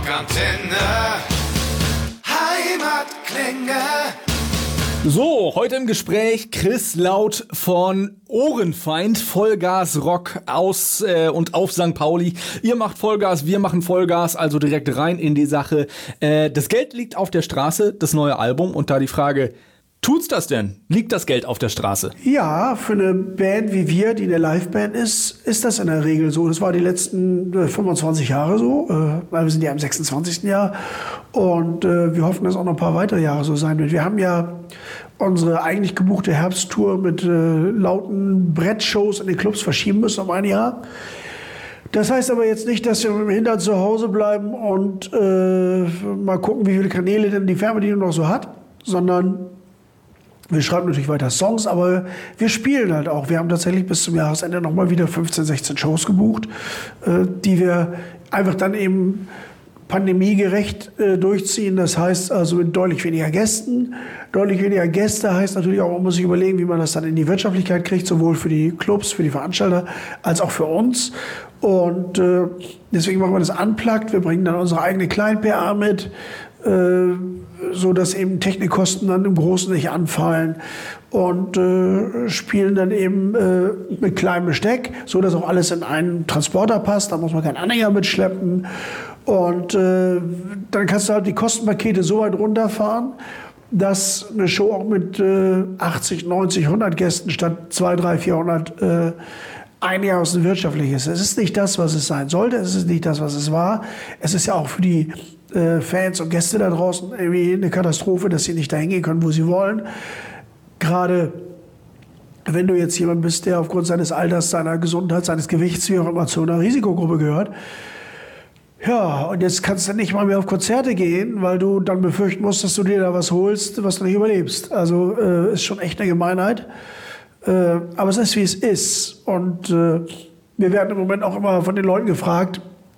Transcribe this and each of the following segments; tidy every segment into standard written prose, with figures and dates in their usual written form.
Rockantenne. Heimatklänge. So, heute im Gespräch Chris Laut von Ohrenfeind, Vollgas Rock aus und auf St. Pauli. Ihr macht Vollgas, wir machen Vollgas, also direkt rein in die Sache. Das Geld liegt auf der Straße, das neue Album, und da die Frage, tut's das denn? Liegt das Geld auf der Straße? Ja, für eine Band wie wir, die eine Liveband ist das in der Regel so. Das war die letzten 25 Jahre so. Wir sind ja im 26. Jahr und wir hoffen, dass auch noch ein paar weitere Jahre so sein wird. Wir haben ja unsere eigentlich gebuchte Herbsttour mit lauten Brettshows in den Clubs verschieben müssen um ein Jahr. Das heißt aber jetzt nicht, dass wir mit dem Hintern zu Hause bleiben und mal gucken, wie viele Kanäle denn die Fernbedienung noch so hat, sondern wir schreiben natürlich weiter Songs, aber wir spielen halt auch. Wir haben tatsächlich bis zum Jahresende nochmal wieder 15, 16 Shows gebucht, die wir einfach dann eben pandemiegerecht durchziehen. Das heißt also mit deutlich weniger Gästen. Deutlich weniger Gäste heißt natürlich auch, man muss sich überlegen, wie man das dann in die Wirtschaftlichkeit kriegt, sowohl für die Clubs, für die Veranstalter, als auch für uns. Und deswegen machen wir das unplugged. Wir bringen dann unsere eigene Klein-PA mit, so dass eben Technikkosten dann im Großen nicht anfallen, und spielen dann eben mit kleinem Besteck, so dass auch alles in einen Transporter passt. Da muss man keinen Anhänger mitschleppen, und dann kannst du halt die Kostenpakete so weit runterfahren, dass eine Show auch mit 80, 90, 100 Gästen statt 200, 300, 400 einigermaßen wirtschaftlich ist. Es ist nicht das, was es sein sollte. Es ist nicht das, was es war. Es ist ja auch für die Fans und Gäste da draußen irgendwie eine Katastrophe, dass sie nicht dahin gehen können, wo sie wollen. Gerade wenn du jetzt jemand bist, der aufgrund seines Alters, seiner Gesundheit, seines Gewichts, wie auch immer, zu einer Risikogruppe gehört. Ja, und jetzt kannst du nicht mal mehr auf Konzerte gehen, weil du dann befürchten musst, dass du dir da was holst, was du nicht überlebst. Also ist schon echt eine Gemeinheit. Aber es ist, wie es ist. Und wir werden im Moment auch immer von den Leuten gefragt,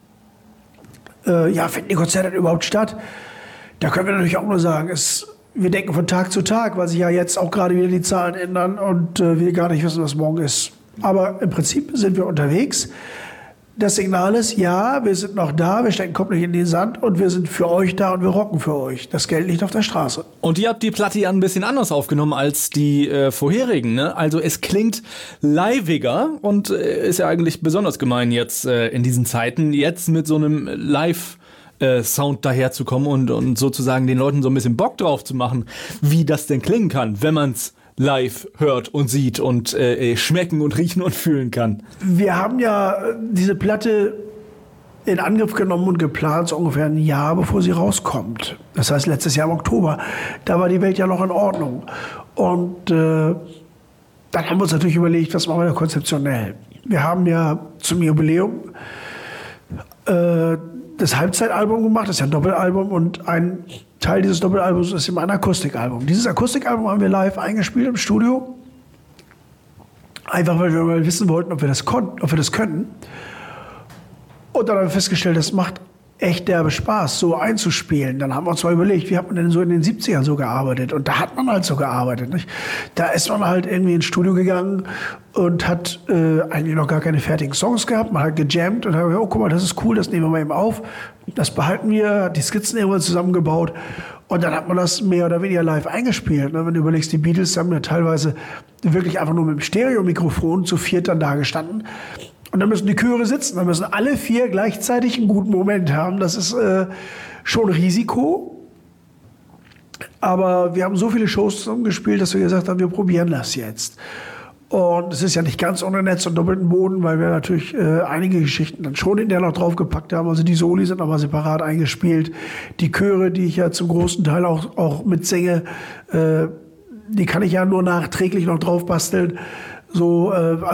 ja, finden die Konzerte denn überhaupt statt? Da können wir natürlich auch nur sagen, wir denken von Tag zu Tag, weil sich ja jetzt auch gerade wieder die Zahlen ändern und wir gar nicht wissen, was morgen ist. Aber im Prinzip sind wir unterwegs. Das Signal ist, ja, wir sind noch da, wir stecken Kopf nicht in den Sand und wir sind für euch da und wir rocken für euch. Das Geld liegt auf der Straße. Und ihr habt die Platte ja ein bisschen anders aufgenommen als die vorherigen, ne? Also es klingt liveiger und ist ja eigentlich besonders gemein jetzt in diesen Zeiten, jetzt mit so einem Sound daherzukommen und sozusagen den Leuten so ein bisschen Bock drauf zu machen, wie das denn klingen kann, wenn man's live hört und sieht und schmecken und riechen und fühlen kann. Wir haben ja diese Platte in Angriff genommen und geplant, so ungefähr ein Jahr, bevor sie rauskommt. Das heißt, letztes Jahr im Oktober. Da war die Welt ja noch in Ordnung. Und dann haben wir uns natürlich überlegt, was machen wir da konzeptionell. Wir haben ja zum Jubiläum das Halbzeitalbum gemacht, das ist ja ein Doppelalbum, und ein Teil dieses Doppelalbums ist eben ein Akustikalbum. Dieses Akustikalbum haben wir live eingespielt im Studio, einfach weil wir mal wissen wollten, ob wir das können. Und dann haben wir festgestellt, das macht echt derbe Spaß, so einzuspielen. Dann haben wir uns mal überlegt, wie hat man denn so in den 70ern so gearbeitet? Und da hat man halt so gearbeitet, nicht? Da ist man halt irgendwie ins Studio gegangen und hat eigentlich noch gar keine fertigen Songs gehabt. Man hat gejammt und hat gesagt, oh, guck mal, das ist cool, das nehmen wir mal eben auf. Das behalten wir, hat die Skizzen irgendwann zusammengebaut. Und dann hat man das mehr oder weniger live eingespielt. Wenn du überlegst, die Beatles haben ja teilweise wirklich einfach nur mit dem Stereomikrofon zu viert dann da gestanden. Und dann müssen die Chöre sitzen, dann müssen alle vier gleichzeitig einen guten Moment haben. Das ist schon Risiko. Aber wir haben so viele Shows zusammengespielt, dass wir gesagt haben, wir probieren das jetzt. Und es ist ja nicht ganz ohne Netz und doppelten Boden, weil wir natürlich einige Geschichten dann schon in der noch draufgepackt haben. Also die Soli sind nochmal separat eingespielt. Die Chöre, die ich ja zum großen Teil auch mitsinge, die kann ich ja nur nachträglich noch drauf basteln. So,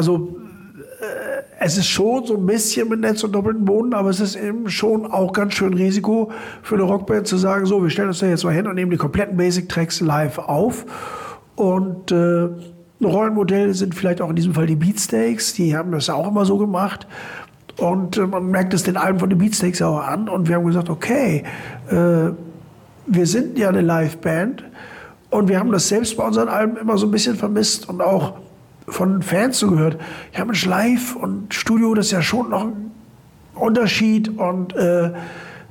es ist schon so ein bisschen mit Netz und doppelten Boden, aber es ist eben schon auch ganz schön Risiko für eine Rockband zu sagen, so, wir stellen uns da jetzt mal hin und nehmen die kompletten Basic-Tracks live auf. Und ein Rollenmodell sind vielleicht auch in diesem Fall die Beatsteaks, die haben das ja auch immer so gemacht. Und man merkt es den Alben von den Beatsteaks auch an. Und wir haben gesagt, okay, wir sind ja eine Liveband und wir haben das selbst bei unseren Alben immer so ein bisschen vermisst und auch von Fans zugehört. Ja, Mensch, live und Studio, das ist ja schon noch ein Unterschied. Und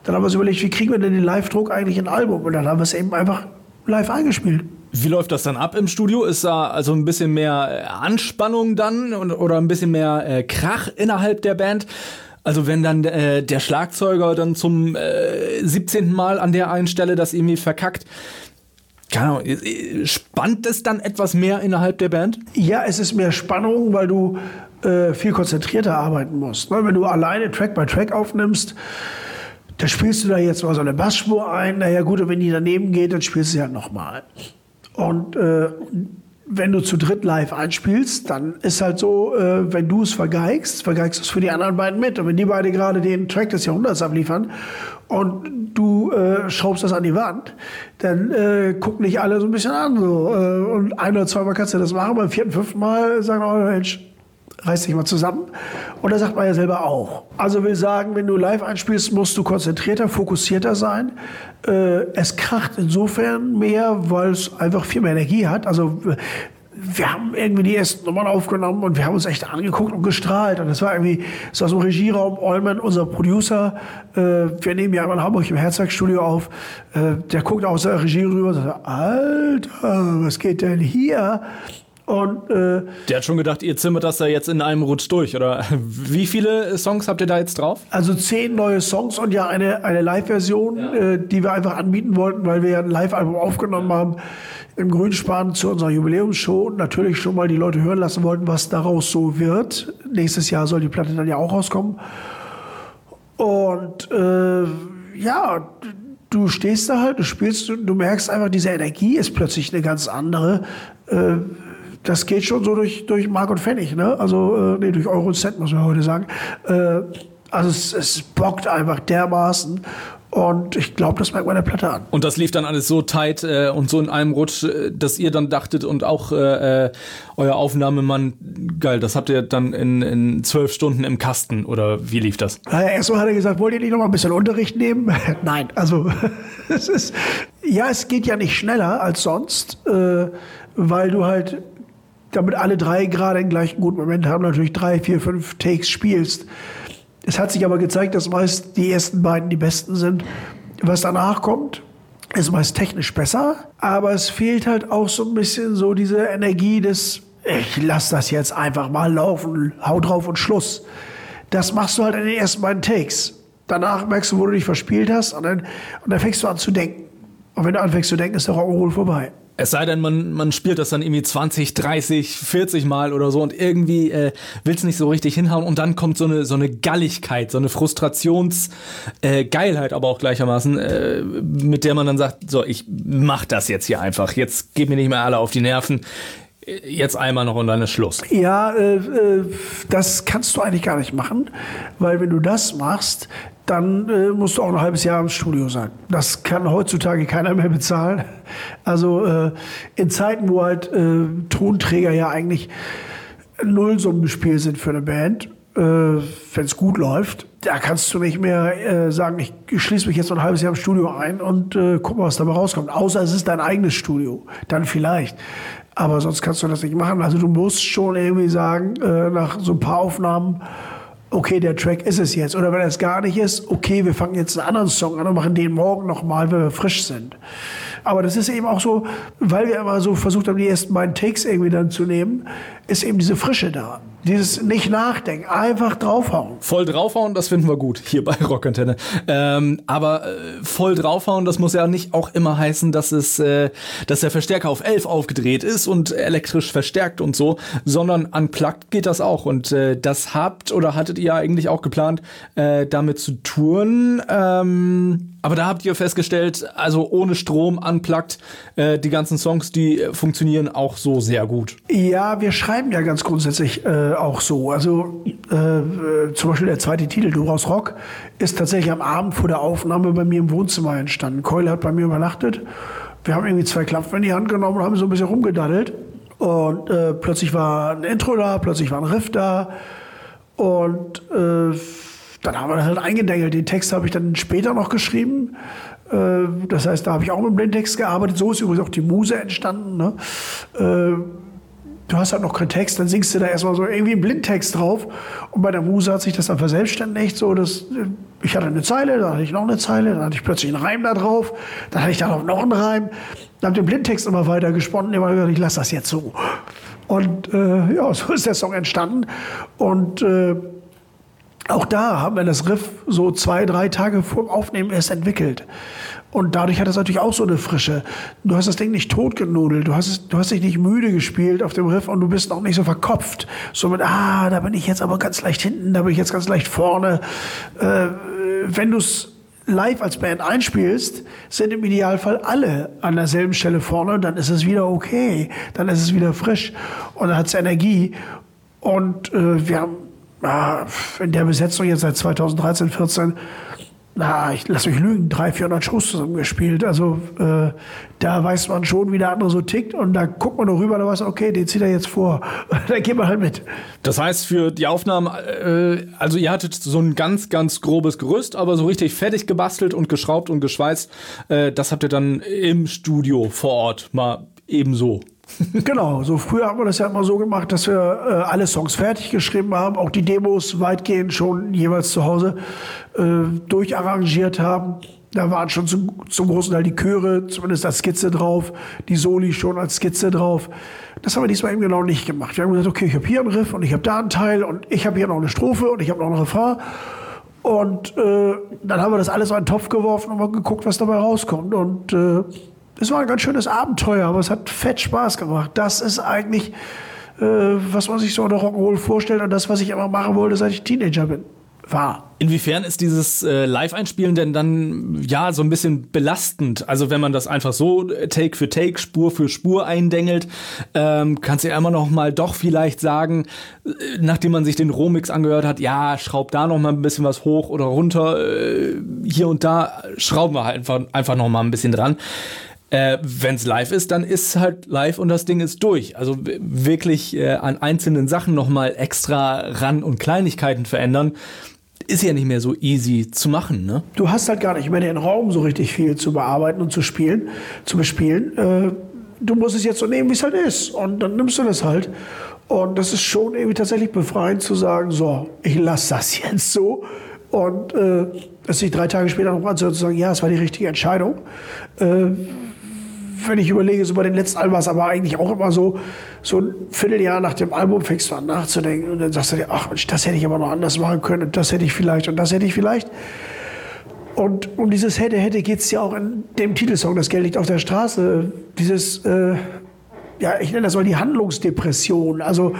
Dann haben wir uns überlegt, wie kriegen wir denn den Live-Druck eigentlich in ein Album? Und dann haben wir es eben einfach live eingespielt. Wie läuft das dann ab im Studio? Ist da also ein bisschen mehr Anspannung dann oder ein bisschen mehr Krach innerhalb der Band? Also wenn dann der Schlagzeuger dann zum 17. Mal an der einen Stelle das irgendwie verkackt, keine Ahnung, spannt es dann etwas mehr innerhalb der Band? Ja, es ist mehr Spannung, weil du viel konzentrierter arbeiten musst. Ne? Wenn du alleine Track by Track aufnimmst, da spielst du da jetzt mal so eine Bassspur ein. Naja gut, und wenn die daneben geht, dann spielst du sie halt nochmal. Und wenn du zu dritt live einspielst, dann ist halt so, wenn du es vergeigst du es für die anderen beiden mit. Und wenn die beide gerade den Track des Jahrhunderts abliefern und du schraubst das an die Wand, dann gucken dich alle so ein bisschen an. So. Und ein oder zweimal kannst du das machen, beim vierten, fünften Mal sagen, oh Mensch, reiß dich mal zusammen. Und das sagt man ja selber auch. Also will sagen, wenn du live einspielst, musst du konzentrierter, fokussierter sein. Es kracht insofern mehr, weil es einfach viel mehr Energie hat. Also wir haben irgendwie die ersten Nummern aufgenommen und wir haben uns echt angeguckt und gestrahlt. Und das war irgendwie so aus dem Regieraum. Allman, unser Producer, wir nehmen ja in Hamburg im Herzberg-Studio auf, der guckt aus der Regie rüber und sagt, Alter, was geht denn hier? Und, der hat schon gedacht, ihr zimmert das da jetzt in einem Rutsch durch, oder? Wie viele Songs habt ihr da jetzt drauf? Also 10 neue Songs und ja eine Live-Version, die wir einfach anbieten wollten, weil wir ja ein Live-Album aufgenommen haben im Grünspan zu unserer Jubiläumsshow und natürlich schon mal die Leute hören lassen wollten, was daraus so wird. Nächstes Jahr soll die Platte dann ja auch rauskommen. Und ja, du stehst da halt, du spielst, du merkst einfach, diese Energie ist plötzlich eine ganz andere. Das geht schon so durch Mark und Pfennig, ne? Also, durch Euro und Cent, muss man heute sagen. Also es bockt einfach dermaßen. Und ich glaube, das merkt man der Platte an. Und das lief dann alles so tight und so in einem Rutsch, dass ihr dann dachtet und auch euer Aufnahmemann, geil, das habt ihr dann in 12 Stunden im Kasten, oder wie lief das? Naja, erstmal hat er gesagt, wollt ihr nicht noch mal ein bisschen Unterricht nehmen? Nein, also es geht ja nicht schneller als sonst, weil du halt, damit alle drei gerade den gleichen guten Moment haben, natürlich 3, 4, 5 Takes spielst. Es hat sich aber gezeigt, dass meist die ersten beiden die besten sind. Was danach kommt, ist meist technisch besser, aber es fehlt halt auch so ein bisschen so diese Energie des, ich lass das jetzt einfach mal laufen, hau drauf und Schluss. Das machst du halt in den ersten beiden Takes. Danach merkst du, wo du dich verspielt hast und dann fängst du an zu denken. Und wenn du anfängst zu denken, ist der Rock'n'Roll vorbei. Es sei denn, man spielt das dann irgendwie 20, 30, 40 Mal oder so und irgendwie will es nicht so richtig hinhauen und dann kommt so eine Galligkeit, so eine Frustrationsgeilheit aber auch gleichermaßen, mit der man dann sagt, so, ich mach das jetzt hier einfach, jetzt geht mir nicht mehr alle auf die Nerven, jetzt einmal noch und dann ist Schluss. Ja, das kannst du eigentlich gar nicht machen, weil wenn du das machst, dann musst du auch ein halbes Jahr im Studio sein. Das kann heutzutage keiner mehr bezahlen. Also in Zeiten, wo halt Tonträger ja eigentlich Nullsummenspiel sind für eine Band, wenn es gut läuft, da kannst du nicht mehr sagen, ich schließe mich jetzt noch ein halbes Jahr im Studio ein und guck mal, was dabei rauskommt. Außer es ist dein eigenes Studio, dann vielleicht. Aber sonst kannst du das nicht machen. Also du musst schon irgendwie sagen, nach so ein paar Aufnahmen, okay, der Track ist es jetzt. Oder wenn es gar nicht ist, okay, wir fangen jetzt einen anderen Song an und machen den morgen nochmal, wenn wir frisch sind. Aber das ist eben auch so, weil wir immer so versucht haben, die ersten beiden Takes irgendwie dann zu nehmen, ist eben diese Frische da. Dieses nicht nachdenken, einfach draufhauen. Voll draufhauen, das finden wir gut hier bei Rockantenne. Aber voll draufhauen, das muss ja nicht auch immer heißen, dass der Verstärker auf 11 aufgedreht ist und elektrisch verstärkt und so, sondern unplugged geht das auch. Und das hattet ihr eigentlich auch geplant, damit zu touren. Aber da habt ihr festgestellt, also ohne Strom, unplugged, die ganzen Songs, die funktionieren auch so sehr gut. Ja, wir schreiben ja ganz grundsätzlich auch so. Also zum Beispiel der zweite Titel, Du brauchst Rock, ist tatsächlich am Abend vor der Aufnahme bei mir im Wohnzimmer entstanden. Keule hat bei mir übernachtet. Wir haben irgendwie 2 Klampfen in die Hand genommen und haben so ein bisschen rumgedaddelt. Und plötzlich war ein Intro da, plötzlich war ein Riff da. Und dann haben wir das halt eingedengelt. Den Text habe ich dann später noch geschrieben. Das heißt, da habe ich auch mit dem Blindtext gearbeitet. So ist übrigens auch die Muse entstanden. Ne? du hast halt noch keinen Text, dann singst du da erstmal so irgendwie einen Blindtext drauf. Und bei der Muse hat sich das dann verselbstständigt, so dass ich hatte eine Zeile, dann hatte ich noch eine Zeile, dann hatte ich plötzlich einen Reim da drauf, dann hatte ich da noch einen Reim, dann habe ich den Blindtext immer weiter gesponnen, immer gesagt, ich lasse das jetzt so. Und ja, so ist der Song entstanden. Und auch da haben wir das Riff so 2-3 Tage vor dem Aufnehmen erst entwickelt. Und dadurch hat es natürlich auch so eine Frische. Du hast das Ding nicht totgenudelt, du hast dich nicht müde gespielt auf dem Riff und du bist auch nicht so verkopft. So mit, da bin ich jetzt aber ganz leicht hinten, da bin ich jetzt ganz leicht vorne. Wenn du es live als Band einspielst, sind im Idealfall alle an derselben Stelle vorne, dann ist es wieder okay, dann ist es wieder frisch und dann hat es Energie. Und wir haben in der Besetzung jetzt seit 2013, 14, ich lass mich lügen, 300-400 Shows zusammengespielt. Also da weiß man schon, wie der andere so tickt und da guckt man noch rüber, da weiß man, okay, den zieht er jetzt vor. Da geht man halt mit. Das heißt, für die Aufnahmen, also ihr hattet so ein ganz, ganz grobes Gerüst, aber so richtig fertig gebastelt und geschraubt und geschweißt, das habt ihr dann im Studio vor Ort mal ebenso. Genau, so früher haben wir das ja immer so gemacht, dass wir alle Songs fertig geschrieben haben, auch die Demos weitgehend schon jeweils zu Hause durcharrangiert haben. Da waren schon zum großen Teil die Chöre, zumindest als Skizze drauf, die Soli schon als Skizze drauf. Das haben wir diesmal eben genau nicht gemacht. Wir haben gesagt, okay, ich habe hier einen Riff und ich habe da einen Teil und ich habe hier noch eine Strophe und ich habe noch einen Refrain. Und dann haben wir das alles in einen Topf geworfen und mal geguckt, was dabei rauskommt. Und es war ein ganz schönes Abenteuer, aber es hat fett Spaß gemacht. Das ist eigentlich, was man sich so unter Rock'n'Roll vorstellt und das, was ich immer machen wollte, seit ich Teenager war. Inwiefern ist dieses Live-Einspielen denn dann ja so ein bisschen belastend? Also wenn man das einfach so Take für Take, Spur für Spur eindengelt, kannst du ja immer noch mal doch vielleicht sagen, nachdem man sich den Rohmix angehört hat, ja, schraub da noch mal ein bisschen was hoch oder runter, hier und da schrauben wir halt einfach noch mal ein bisschen dran. Wenn es live ist, dann ist halt live und das Ding ist durch. Also wirklich an einzelnen Sachen nochmal extra ran und Kleinigkeiten verändern, ist ja nicht mehr so easy zu machen, ne? Du hast halt gar nicht mehr den Raum, so richtig viel zu bearbeiten und zu bespielen. Du musst es jetzt so nehmen, wie es halt ist. Und dann nimmst du das halt. Und das ist schon irgendwie tatsächlich befreiend zu sagen, so, ich lasse das jetzt so. Und es sich 3 Tage später noch anzuhören, zu sagen, ja, es war die richtige Entscheidung. Wenn ich überlege, so bei den letzten Alben war es aber eigentlich auch immer so ein Vierteljahr nach dem Album fängst du an nachzudenken und dann sagst du dir, ach Mensch, das hätte ich aber noch anders machen können und das hätte ich vielleicht und das hätte ich vielleicht. Und um dieses hätte geht es ja auch in dem Titelsong, das Geld liegt auf der Straße, dieses, ich nenne das mal die Handlungsdepression, also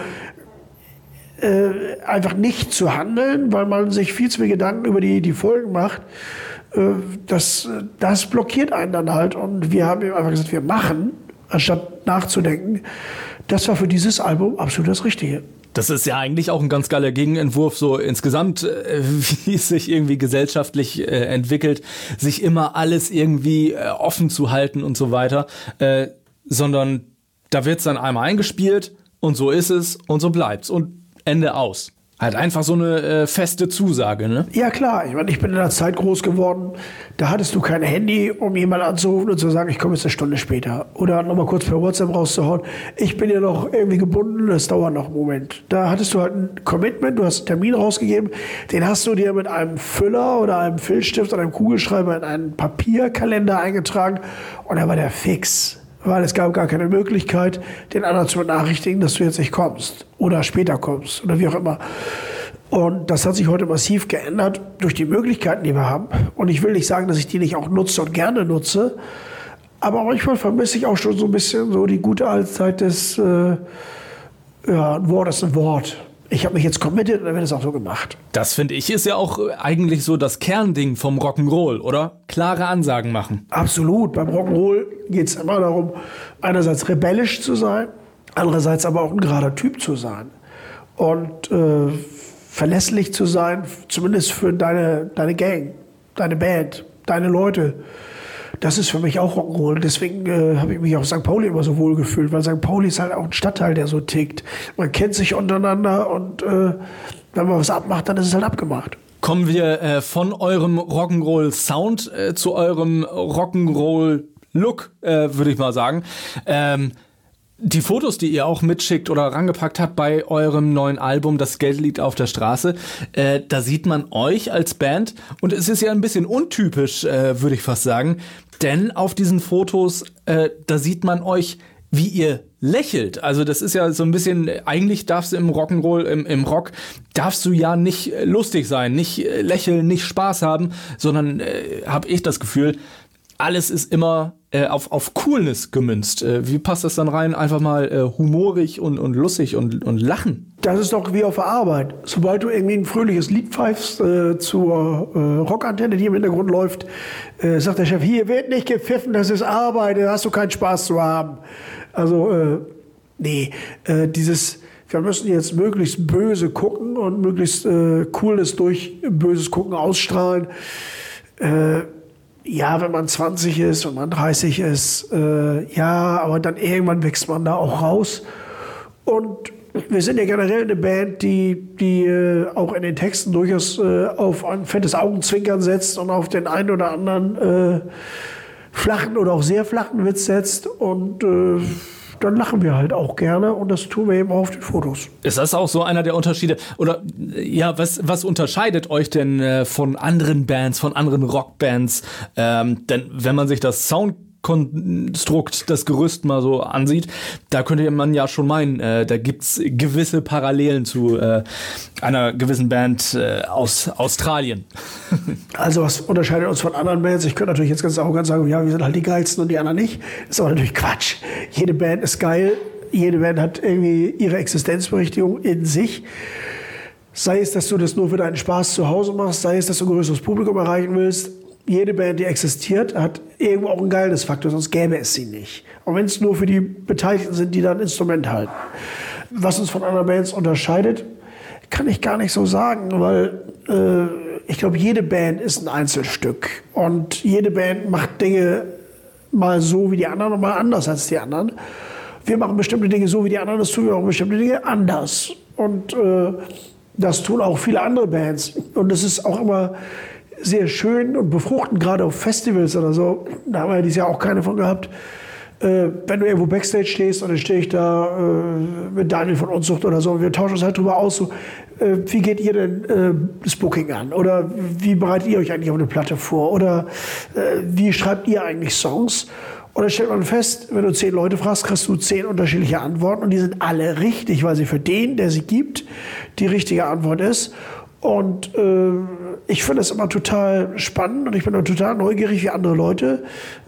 einfach nicht zu handeln, weil man sich viel zu viel Gedanken über die Folgen macht. Das blockiert einen dann halt. Und wir haben eben einfach gesagt, wir machen, anstatt nachzudenken. Das war für dieses Album absolut das Richtige. Das ist ja eigentlich auch ein ganz geiler Gegenentwurf, so insgesamt, wie es sich irgendwie gesellschaftlich entwickelt, sich immer alles irgendwie offen zu halten und so weiter, sondern da wird's dann einmal eingespielt und so ist es und so bleibt's und Ende aus. Halt einfach so eine feste Zusage, ne? Ja klar, ich meine, ich bin in einer Zeit groß geworden, da hattest du kein Handy, um jemanden anzurufen und zu sagen, ich komme jetzt 1 Stunde später. Oder nochmal kurz per WhatsApp rauszuhauen, ich bin ja noch irgendwie gebunden, das dauert noch einen Moment. Da hattest du halt ein Commitment, du hast einen Termin rausgegeben, den hast du dir mit einem Füller oder einem Filzstift oder einem Kugelschreiber in einen Papierkalender eingetragen und dann war der fix. Weil es gab gar keine Möglichkeit, den anderen zu benachrichtigen, dass du jetzt nicht kommst oder später kommst oder wie auch immer. Und das hat sich heute massiv geändert durch die Möglichkeiten, die wir haben. Und ich will nicht sagen, dass ich die nicht auch nutze und gerne nutze, aber manchmal vermisse ich auch schon so ein bisschen so die gute alte Zeit des, ein Wort ist ein Wort. Ich habe mich jetzt committed und dann wird es auch so gemacht. Das, finde ich, ist ja auch eigentlich so das Kernding vom Rock'n'Roll, oder? Klare Ansagen machen. Absolut. Beim Rock'n'Roll geht es immer darum, einerseits rebellisch zu sein, andererseits aber auch ein gerader Typ zu sein. Und verlässlich zu sein, zumindest für deine Gang, deine Band, deine Leute. Das ist für mich auch Rock'n'Roll. Deswegen habe ich mich auf St. Pauli immer so wohl gefühlt, weil St. Pauli ist halt auch ein Stadtteil, der so tickt. Man kennt sich untereinander und wenn man was abmacht, dann ist es halt abgemacht. Kommen wir von eurem Rock'n'Roll-Sound zu eurem Rock'n'Roll-Look, würde ich mal sagen. Die Fotos, die ihr auch mitschickt oder rangepackt habt bei eurem neuen Album, Das Geld liegt auf der Straße, da sieht man euch als Band und es ist ja ein bisschen untypisch, würde ich fast sagen, denn auf diesen Fotos, da sieht man euch, wie ihr lächelt. Also das ist ja so ein bisschen, eigentlich darfst du im Rock'n'Roll, im Rock, darfst du ja nicht lustig sein, nicht lächeln, nicht Spaß haben, sondern habe ich das Gefühl, alles ist immer auf Coolness gemünzt. Wie passt das dann rein? Einfach mal humorig und lustig und lachen. Das ist doch wie auf der Arbeit. Sobald du irgendwie ein fröhliches Lied pfeifst zur Rockantenne, die im Hintergrund läuft, sagt der Chef, hier wird nicht gepfiffen, das ist Arbeit, da hast du keinen Spaß zu haben. Also, wir müssen jetzt möglichst böse gucken und möglichst Coolness durch böses Gucken ausstrahlen. Ja, wenn man 20 ist und man 30 ist, aber dann irgendwann wächst man da auch raus. Und wir sind ja generell eine Band, die auch in den Texten durchaus auf ein fettes Augenzwinkern setzt und auf den einen oder anderen flachen oder auch sehr flachen Witz setzt. Und dann lachen wir halt auch gerne und das tun wir eben auch auf den Fotos. Ist das auch so einer der Unterschiede? Oder ja, was unterscheidet euch denn von anderen Bands, von anderen Rockbands? Denn wenn man sich das Soundkonstrukt, das Gerüst mal so ansieht, da könnte man ja schon meinen, da gibt's gewisse Parallelen zu einer gewissen Band aus Australien. Also was unterscheidet uns von anderen Bands? Ich könnte natürlich jetzt ganz arrogant sagen, ja, wir sind halt die geilsten und die anderen nicht. Das ist aber natürlich Quatsch. Jede Band ist geil. Jede Band hat irgendwie ihre Existenzberechtigung in sich. Sei es, dass du das nur für deinen Spaß zu Hause machst, sei es, dass du ein größeres Publikum erreichen willst. Jede Band, die existiert, hat irgendwo auch einen Geilnis-Faktor, sonst gäbe es sie nicht. Auch wenn es nur für die Beteiligten sind, die dann ein Instrument halten. Was uns von anderen Bands unterscheidet, kann ich gar nicht so sagen, weil ich glaube, jede Band ist ein Einzelstück. Und jede Band macht Dinge mal so wie die anderen und mal anders als die anderen. Wir machen bestimmte Dinge so wie die anderen, das tun wir auch bestimmte Dinge anders. Und das tun auch viele andere Bands. Und es ist auch immer sehr schön und befruchtend, gerade auf Festivals oder so. Da haben wir ja dieses Jahr auch keine von gehabt. Wenn du irgendwo Backstage stehst und dann stehe ich da mit Daniel von Unzucht oder so und wir tauschen uns halt drüber aus, so, wie geht ihr denn das Booking an? Oder wie bereitet ihr euch eigentlich auf eine Platte vor? Oder wie schreibt ihr eigentlich Songs? Und dann stellt man fest, wenn du 10 Leute fragst, kriegst du 10 unterschiedliche Antworten und die sind alle richtig, weil sie für den, der sie gibt, die richtige Antwort ist. Und ich finde es immer total spannend und ich bin auch total neugierig, wie andere Leute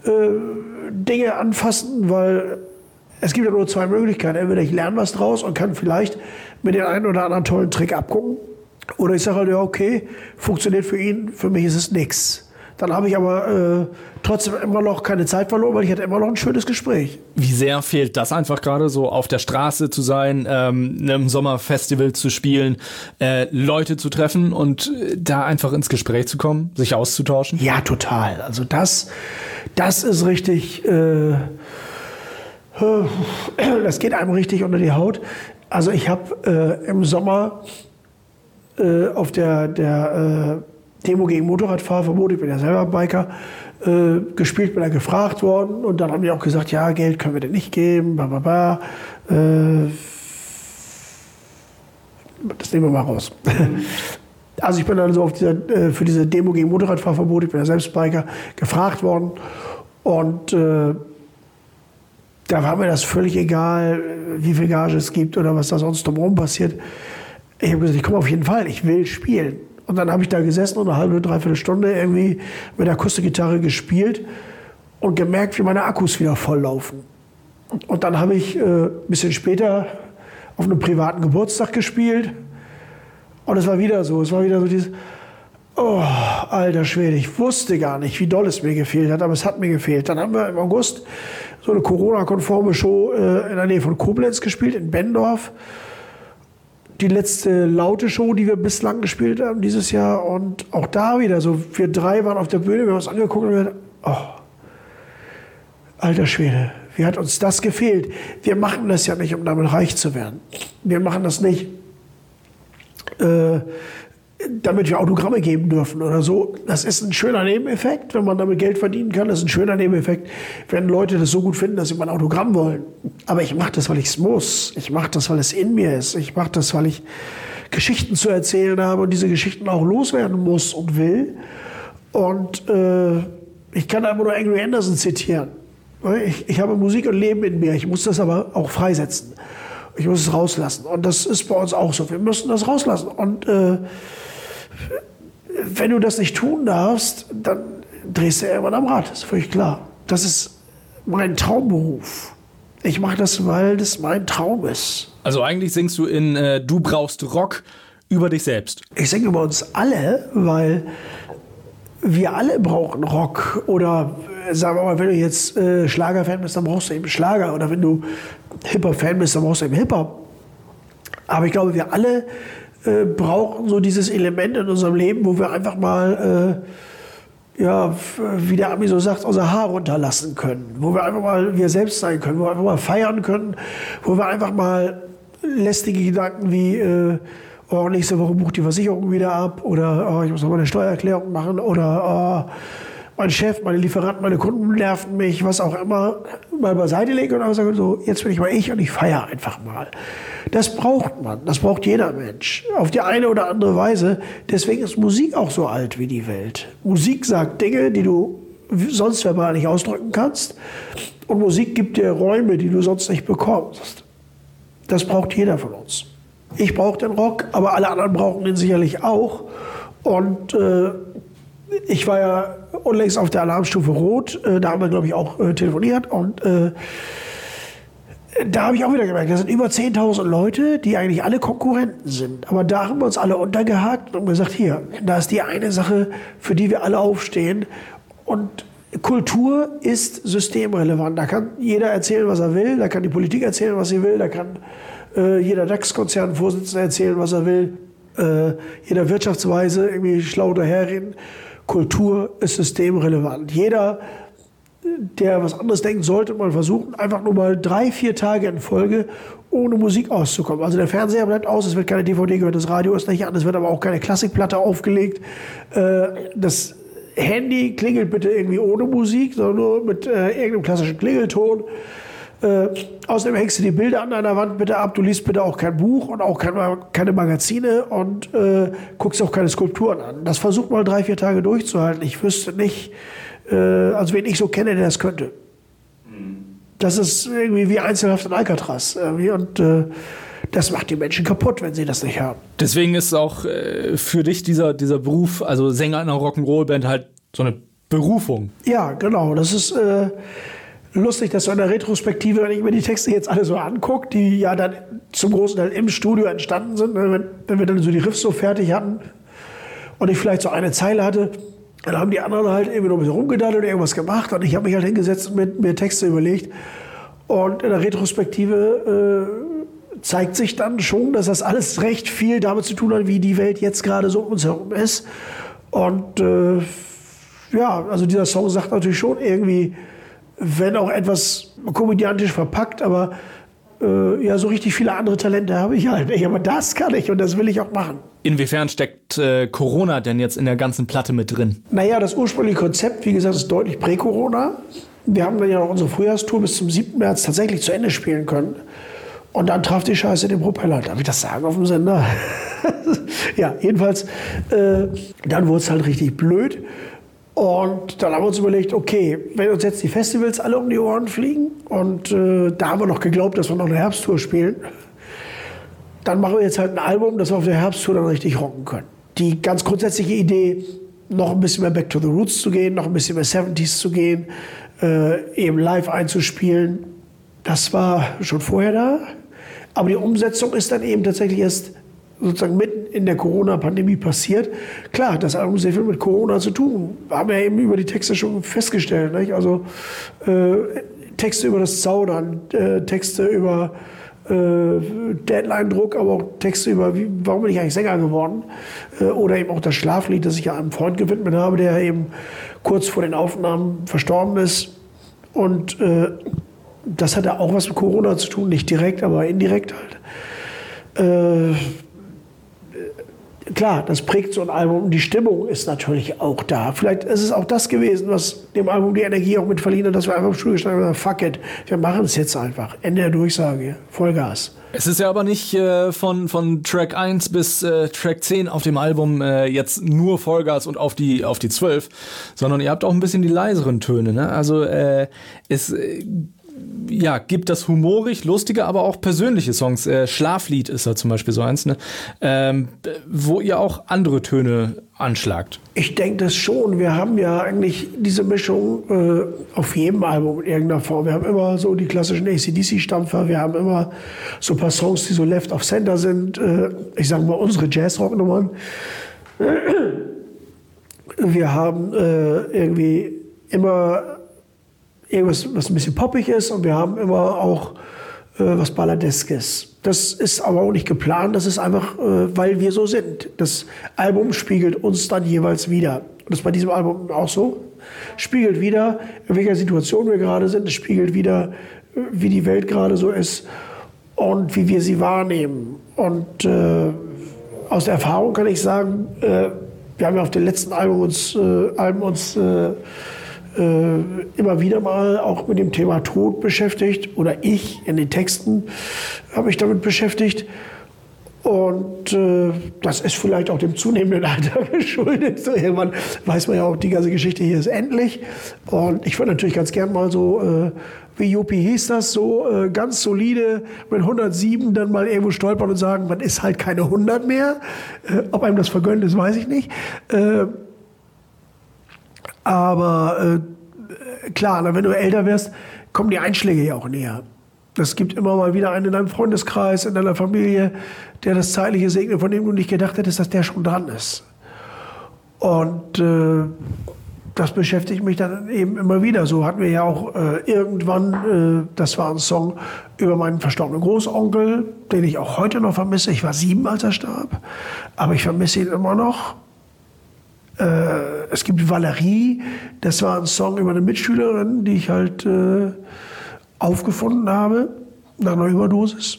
Dinge anfassen, weil es gibt ja nur 2 Möglichkeiten. Entweder ich lerne was draus und kann vielleicht mit dem einen oder anderen tollen Trick abgucken. Oder ich sage halt, ja okay, funktioniert für ihn, für mich ist es nix. Dann habe ich aber trotzdem immer noch keine Zeit verloren, weil ich hatte immer noch ein schönes Gespräch. Wie sehr fehlt das einfach gerade so, auf der Straße zu sein, einem Sommerfestival zu spielen, Leute zu treffen und da einfach ins Gespräch zu kommen, sich auszutauschen? Ja, total. Also das ist richtig, das geht einem richtig unter die Haut. Also ich habe im Sommer auf der Demo gegen Motorradfahrverbot, ich bin ja selber Biker, gespielt, bin da gefragt worden und dann haben die auch gesagt, ja, Geld können wir dir nicht geben, das nehmen wir mal raus. Also ich bin dann so für diese Demo gegen Motorradfahrverbot, ich bin ja selbst Biker, gefragt worden und da war mir das völlig egal, wie viel Gage es gibt oder was da sonst drumherum passiert. Ich habe gesagt, ich komme auf jeden Fall, ich will spielen. Und dann habe ich da gesessen und eine halbe, dreiviertel Stunde irgendwie mit der Akustikgitarre gespielt und gemerkt, wie meine Akkus wieder volllaufen. Und dann habe ich ein bisschen später auf einem privaten Geburtstag gespielt und es war wieder so dieses, oh, alter Schwede, ich wusste gar nicht, wie doll es mir gefehlt hat, aber es hat mir gefehlt. Dann haben wir im August so eine Corona-konforme Show in der Nähe von Koblenz gespielt, in Benndorf. Die letzte laute Show, die wir bislang gespielt haben dieses Jahr. Und auch da wieder so, wir 3 waren auf der Bühne, wir haben uns angeguckt und wir dachten, oh, alter Schwede, wie hat uns das gefehlt? Wir machen das ja nicht, um damit reich zu werden. Wir machen das nicht, damit wir Autogramme geben dürfen oder so. Das ist ein schöner Nebeneffekt, wenn man damit Geld verdienen kann. Das ist ein schöner Nebeneffekt, wenn Leute das so gut finden, dass sie mein Autogramm wollen. Aber ich mache das, weil ich es muss. Ich mache das, weil es in mir ist. Ich mache das, weil ich Geschichten zu erzählen habe und diese Geschichten auch loswerden muss und will. Und ich kann einfach nur Angry Anderson zitieren. Ich habe Musik und Leben in mir. Ich muss das aber auch freisetzen. Ich muss es rauslassen. Und das ist bei uns auch so. Wir müssen das rauslassen. Und wenn du das nicht tun darfst, dann drehst du irgendwann am Rad. Das ist völlig klar. Das ist mein Traumberuf. Ich mache das, weil das mein Traum ist. Also eigentlich singst du in Du brauchst Rock über dich selbst. Ich singe über uns alle, weil wir alle brauchen Rock. Oder sagen wir mal, wenn du jetzt Schlager-Fan bist, dann brauchst du eben Schlager. Oder wenn du Hip-Hop-Fan bist, dann brauchst du eben Hip-Hop. Aber ich glaube, wir alle brauchen so dieses Element in unserem Leben, wo wir einfach mal, wie der Ami so sagt, unser Haar runterlassen können. Wo wir einfach mal wir selbst sein können, wo wir einfach mal feiern können, wo wir einfach mal lästige Gedanken wie, nächste Woche bucht die Versicherung wieder ab oder ich muss noch mal eine Steuererklärung machen oder mein Chef, meine Lieferanten, meine Kunden nerven mich, was auch immer, mal beiseite legen und einfach sagen, so, jetzt bin ich mal ich und ich feiere einfach mal. Das braucht man, das braucht jeder Mensch, auf die eine oder andere Weise. Deswegen ist Musik auch so alt wie die Welt. Musik sagt Dinge, die du sonst verbal nicht ausdrücken kannst und Musik gibt dir Räume, die du sonst nicht bekommst. Das braucht jeder von uns. Ich brauche den Rock, aber alle anderen brauchen den sicherlich auch. Und ich war ja unlängst auf der Alarmstufe Rot, da haben wir, glaube ich, auch telefoniert. Und da habe ich auch wieder gemerkt, da sind über 10.000 Leute, die eigentlich alle Konkurrenten sind. Aber da haben wir uns alle untergehakt und gesagt, hier, da ist die eine Sache, für die wir alle aufstehen. Und Kultur ist systemrelevant. Da kann jeder erzählen, was er will. Da kann die Politik erzählen, was sie will. Da kann jeder DAX-Konzernvorsitzende erzählen, was er will. Jeder Wirtschaftsweise irgendwie schlau daherreden. Kultur ist systemrelevant. Jeder, der was anderes denken sollte, mal versuchen, einfach nur mal 3-4 Tage in Folge ohne Musik auszukommen. Also der Fernseher bleibt aus, es wird keine DVD gehört, das Radio ist nicht an, es wird aber auch keine Klassikplatte aufgelegt. Das Handy klingelt bitte irgendwie ohne Musik, sondern nur mit irgendeinem klassischen Klingelton. Außerdem hängst du die Bilder an deiner Wand bitte ab, du liest bitte auch kein Buch und auch keine Magazine und guckst auch keine Skulpturen an. Das versucht mal 3-4 Tage durchzuhalten. Ich wüsste nicht, also wen ich so kenne, der das könnte. Das ist irgendwie wie Einzelhaft in Alcatraz. Und das macht die Menschen kaputt, wenn sie das nicht haben. Deswegen ist auch für dich dieser Beruf, also Sänger in einer Rock'n'Roll-Band, halt so eine Berufung. Ja, genau. Das ist lustig, dass so in der Retrospektive, wenn ich mir die Texte jetzt alle so angucke, die ja dann zum großen Teil im Studio entstanden sind, wenn wir dann so die Riffs so fertig hatten und ich vielleicht so eine Zeile hatte, dann haben die anderen halt irgendwie noch ein bisschen rumgedaddelt oder irgendwas gemacht und ich habe mich halt hingesetzt und mir Texte überlegt. Und in der Retrospektive zeigt sich dann schon, dass das alles recht viel damit zu tun hat, wie die Welt jetzt gerade so um uns herum ist. Und also dieser Song sagt natürlich schon irgendwie, wenn auch etwas komödiantisch verpackt, aber so richtig viele andere Talente habe ich halt nicht. Aber das kann ich und das will ich auch machen. Inwiefern steckt Corona denn jetzt in der ganzen Platte mit drin? Naja, das ursprüngliche Konzept, wie gesagt, ist deutlich prä-Corona. Wir haben dann ja noch unsere Frühjahrstour bis zum 7. März tatsächlich zu Ende spielen können. Und dann traf die Scheiße den Propeller. Darf ich das sagen auf dem Sender? Ja, jedenfalls, dann wurde es halt richtig blöd. Und dann haben wir uns überlegt, okay, wenn uns jetzt die Festivals alle um die Ohren fliegen und da haben wir noch geglaubt, dass wir noch eine Herbsttour spielen, dann machen wir jetzt halt ein Album, das wir auf der Herbsttour dann richtig rocken können. Die ganz grundsätzliche Idee, noch ein bisschen mehr Back to the Roots zu gehen, noch ein bisschen mehr 70s zu gehen, eben live einzuspielen, das war schon vorher da. Aber die Umsetzung ist dann eben tatsächlich erst sozusagen mitten in der Corona-Pandemie passiert. Klar, das hat auch sehr viel mit Corona zu tun. Haben wir ja eben über die Texte schon festgestellt. Nicht? Also Texte über das Zaudern, Texte über Deadline-Druck, aber auch Texte über, warum bin ich eigentlich Sänger geworden? Oder eben auch das Schlaflied, das ich ja einem Freund gewidmet habe, der eben kurz vor den Aufnahmen verstorben ist. Und das hatte auch was mit Corona zu tun, nicht direkt, aber indirekt halt. klar, das prägt so ein Album. Die Stimmung ist natürlich auch da. Vielleicht ist es auch das gewesen, was dem Album die Energie auch mit verliehen hat, dass wir einfach im Studio gestanden haben, fuck it, wir machen es jetzt einfach. Ende der Durchsage, Vollgas. Es ist ja aber nicht von Track 1 bis Track 10 auf dem Album jetzt nur Vollgas und auf die 12, sondern ihr habt auch ein bisschen die leiseren Töne, ne? Also es gibt das humorig, lustige, aber auch persönliche Songs. Schlaflied ist da zum Beispiel so eins, ne? Wo ihr auch andere Töne anschlagt. Ich denke das schon. Wir haben ja eigentlich diese Mischung auf jedem Album in irgendeiner Form. Wir haben immer so die klassischen AC/DC-Stampfer. Wir haben immer so ein paar Songs, die so Left of Center sind. Ich sage mal unsere Jazz-Rock-Nummern. Wir haben irgendwie immer irgendwas, was ein bisschen poppig ist, und wir haben immer auch was Balladeskes. Das ist aber auch nicht geplant, das ist einfach, weil wir so sind. Das Album spiegelt uns dann jeweils wieder. Und das ist bei diesem Album auch so. Spiegelt wieder, in welcher Situation wir gerade sind. Es spiegelt wieder, wie die Welt gerade so ist und wie wir sie wahrnehmen. Und aus der Erfahrung kann ich sagen, wir haben ja auf den letzten Alben uns immer wieder mal auch mit dem Thema Tod beschäftigt, oder ich in den Texten habe mich damit beschäftigt, und das ist vielleicht auch dem zunehmenden Alter geschuldet. So, irgendwann weiß man ja auch, die ganze Geschichte hier ist endlich, und ich würde natürlich ganz gern mal so, wie Juppie hieß das, so ganz solide mit 107 dann mal irgendwo stolpern und sagen, man ist halt keine 100 mehr. Ob einem das vergönnt ist, weiß ich nicht. Aber klar, wenn du älter wirst, kommen die Einschläge ja auch näher. Es gibt immer mal wieder einen in deinem Freundeskreis, in deiner Familie, der das Zeitliche segnet, von dem du nicht gedacht hättest, dass der schon dran ist. Und das beschäftigt mich dann eben immer wieder. So hatten wir ja auch irgendwann, das war ein Song über meinen verstorbenen Großonkel, den ich auch heute noch vermisse. Ich war 7, als er starb, aber ich vermisse ihn immer noch. Es gibt Valerie, das war ein Song über eine Mitschülerin, die ich halt aufgefunden habe nach einer Überdosis.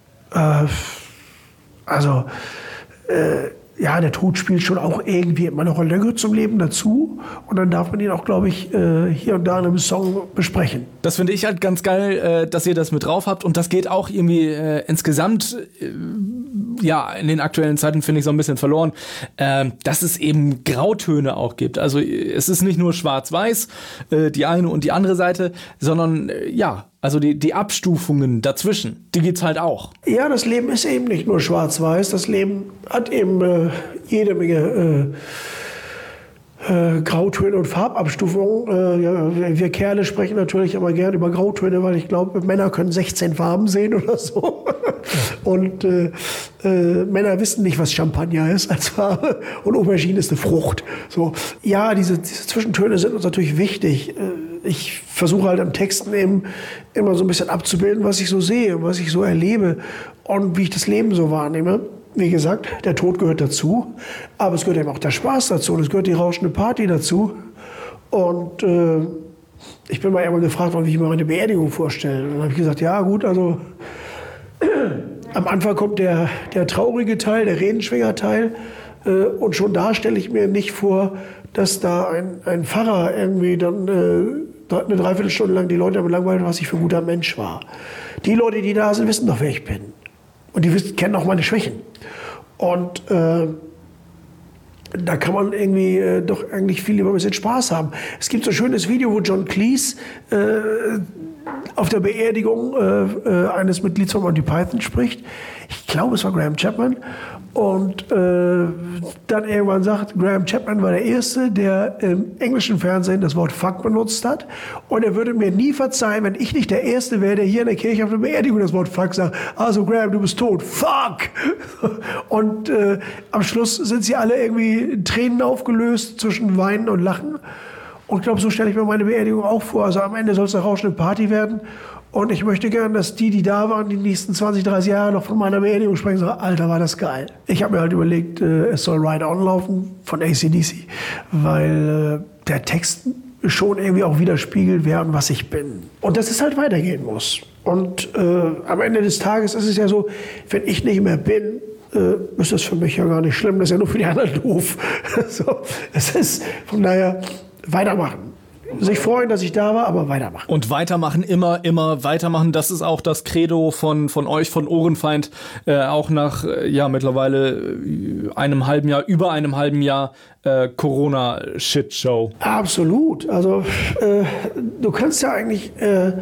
Ja, der Tod spielt schon auch irgendwie immer eine Rolle. Der gehört zum Leben dazu, und dann darf man ihn auch, glaube ich, hier und da in einem Song besprechen. Das finde ich halt ganz geil, dass ihr das mit drauf habt, und das geht auch irgendwie insgesamt, in den aktuellen Zeiten, finde ich, so ein bisschen verloren, dass es eben Grautöne auch gibt. Also es ist nicht nur schwarz-weiß, die eine und die andere Seite, sondern also die Abstufungen dazwischen, die gibt's halt auch. Ja, das Leben ist eben nicht nur schwarz-weiß. Das Leben hat eben jede Menge Grautöne und Farbabstufungen. Wir Kerle sprechen natürlich immer gerne über Grautöne, weil ich glaube, Männer können 16 Farben sehen oder so. Und Männer wissen nicht, was Champagner ist als Farbe, und Aubergine ist eine Frucht. So. Ja, diese Zwischentöne sind uns natürlich wichtig. Ich versuche halt am Texten eben immer so ein bisschen abzubilden, was ich so sehe, was ich so erlebe und wie ich das Leben so wahrnehme. Wie gesagt, der Tod gehört dazu, aber es gehört eben auch der Spaß dazu, und es gehört die rauschende Party dazu. Und ich bin mal irgendwann gefragt worden, wie ich mir meine Beerdigung vorstelle. Und dann habe ich gesagt, ja gut, also am Anfang kommt der traurige Teil, der Redenschwingerteil, und schon da stelle ich mir nicht vor, dass da ein Pfarrer irgendwie dann eine Dreiviertelstunde lang die Leute damit langweilen, was ich für ein guter Mensch war. Die Leute, die da sind, wissen doch, wer ich bin. Und die kennen auch meine Schwächen. Und da kann man irgendwie doch eigentlich viel lieber ein bisschen Spaß haben. Es gibt so ein schönes Video, wo John Cleese auf der Beerdigung eines Mitglieds von Monty Python spricht. Ich glaube, es war Graham Chapman. Und dann irgendwann sagt, Graham Chapman war der Erste, der im englischen Fernsehen das Wort Fuck benutzt hat. Und er würde mir nie verzeihen, wenn ich nicht der Erste wäre, der hier in der Kirche auf der Beerdigung das Wort Fuck sagt. Also Graham, du bist tot. Fuck! Und am Schluss sind sie alle irgendwie in Tränen aufgelöst zwischen Weinen und Lachen. Und ich glaube, so stelle ich mir meine Beerdigung auch vor. Also am Ende soll es eine rauschende Party werden. Und ich möchte gern, dass die da waren, die nächsten 20, 30 Jahre noch von meiner Beerdigung sprechen, sagen, Alter, war das geil. Ich habe mir halt überlegt, es soll Ride On laufen von AC/DC, weil der Text schon irgendwie auch widerspiegelt, wer und was ich bin. Und dass es halt weitergehen muss. Und am Ende des Tages ist es ja so, wenn ich nicht mehr bin, ist das für mich ja gar nicht schlimm. Das ist ja nur für die anderen doof. So, es ist von daher weitermachen. Sich freuen, dass ich da war, aber weitermachen. Und weitermachen, immer weitermachen. Das ist auch das Credo von euch, von Ohrenfeind, auch nach mittlerweile über einem halben Jahr Corona-Shitshow. Absolut. Also du kannst ja eigentlich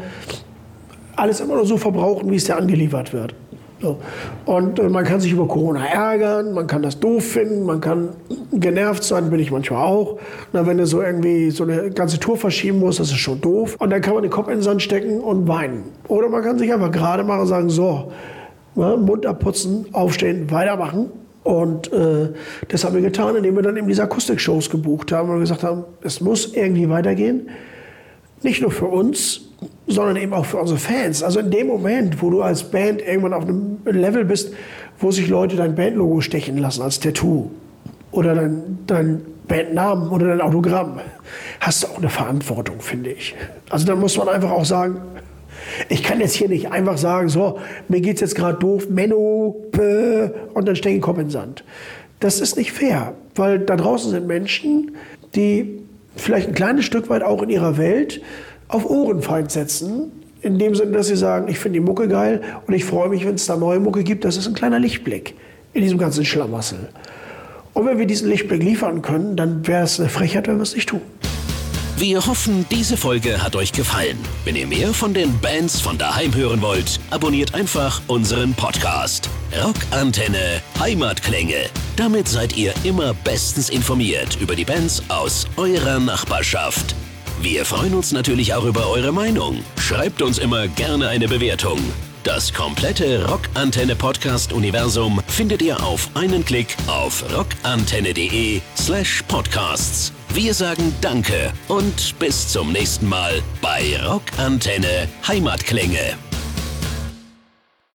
alles immer nur so verbrauchen, wie es dir angeliefert wird. So. Und man kann sich über Corona ärgern, man kann das doof finden, man kann genervt sein, bin ich manchmal auch. Na, wenn du so irgendwie so eine ganze Tour verschieben musst, das ist schon doof. Und dann kann man den Kopf in den Sand stecken und weinen. Oder man kann sich einfach gerade machen und sagen, so, Mund abputzen, aufstehen, weitermachen. Und das haben wir getan, indem wir dann eben diese Akustik-Shows gebucht haben und gesagt haben, es muss irgendwie weitergehen. Nicht nur für uns, sondern eben auch für unsere Fans. Also in dem Moment, wo du als Band irgendwann auf einem Level bist, wo sich Leute dein Bandlogo stechen lassen als Tattoo oder dein Bandnamen oder dein Autogramm, hast du auch eine Verantwortung, finde ich. Also da muss man einfach auch sagen, ich kann jetzt hier nicht einfach sagen, so, mir geht's jetzt gerade doof, Menno, und dann stecke ich den Kopf in den Sand. Das ist nicht fair, weil da draußen sind Menschen, die vielleicht ein kleines Stück weit auch in ihrer Welt auf Ohrenfeind setzen, in dem Sinne, dass sie sagen, ich finde die Mucke geil und ich freue mich, wenn es da neue Mucke gibt. Das ist ein kleiner Lichtblick in diesem ganzen Schlamassel. Und wenn wir diesen Lichtblick liefern können, dann wäre es eine Frechheit, wenn wir es nicht tun. Wir hoffen, diese Folge hat euch gefallen. Wenn ihr mehr von den Bands von daheim hören wollt, abonniert einfach unseren Podcast. Rockantenne Heimatklänge. Damit seid ihr immer bestens informiert über die Bands aus eurer Nachbarschaft. Wir freuen uns natürlich auch über eure Meinung. Schreibt uns immer gerne eine Bewertung. Das komplette Rockantenne-Podcast-Universum findet ihr auf einen Klick auf rockantenne.de/podcasts. Wir sagen Danke und bis zum nächsten Mal bei Rockantenne Heimatklänge.